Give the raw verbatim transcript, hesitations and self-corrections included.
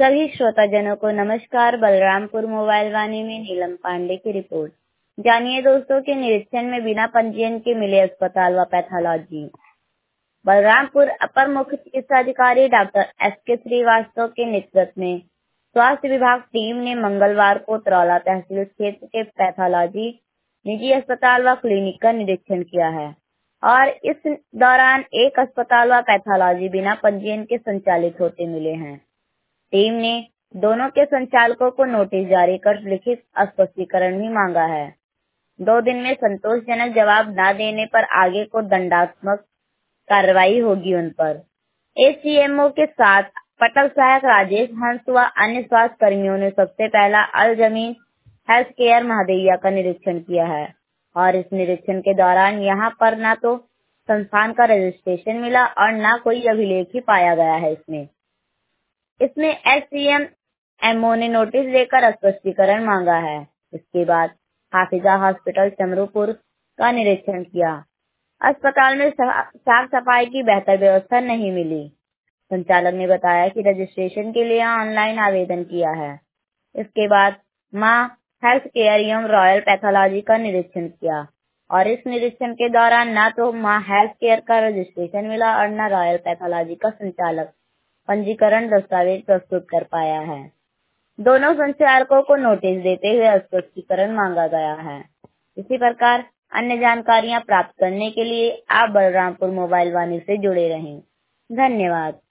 सभी श्रोताजनों को नमस्कार। बलरामपुर मोबाइल वाणी में नीलम पांडे की रिपोर्ट। जानिए दोस्तों के निरीक्षण में बिना पंजीयन के मिले अस्पताल व पैथोलॉजी। बलरामपुर अपर मुख्य चिकित्साधिकारी डॉक्टर एस के श्रीवास्तव के नेतृत्व में स्वास्थ्य विभाग टीम ने मंगलवार को तरौला तहसील क्षेत्र के पैथोलॉजी निजी अस्पताल व क्लिनिक का निरीक्षण किया है और इस दौरान एक अस्पताल व पैथोलॉजी बिना पंजीयन के संचालित होते मिले हैं। टीम ने दोनों के संचालकों को नोटिस जारी कर लिखित स्पष्टीकरण भी मांगा है। दो दिन में संतोषजनक जवाब न देने पर आगे को दंडात्मक कार्रवाई होगी उन पर। एसीएमओ के साथ पटल सहायक राजेश हंस व अन्य स्वास्थ्य कर्मियों ने सबसे पहला अल जमीन हेल्थ केयर महादेया का निरीक्षण किया है और इस निरीक्षण के दौरान यहाँ पर न तो संस्थान का रजिस्ट्रेशन मिला और न कोई अभिलेख ही पाया गया है। इसमें इसमें एससीएमओ ने नोटिस देकर स्पष्टीकरण मांगा है। इसके बाद हाफिजा हॉस्पिटल चमरूपुर का निरीक्षण किया। अस्पताल में साफ सफाई की बेहतर व्यवस्था नहीं मिली। संचालक ने बताया कि रजिस्ट्रेशन के लिए ऑनलाइन आवेदन किया है। इसके बाद मां हेल्थ केयर एवं रॉयल पैथोलॉजी का निरीक्षण किया और इस निरीक्षण के दौरान न तो मां हेल्थ केयर का रजिस्ट्रेशन मिला और न रॉयल पैथोलॉजी का संचालक पंजीकरण दस्तावेज प्रस्तुत कर पाया है। दोनों संचालकों को नोटिस देते हुए स्पष्टीकरण मांगा गया है। इसी प्रकार अन्य जानकारियां प्राप्त करने के लिए आप बलरामपुर मोबाइल वाणी से जुड़े रहें। धन्यवाद।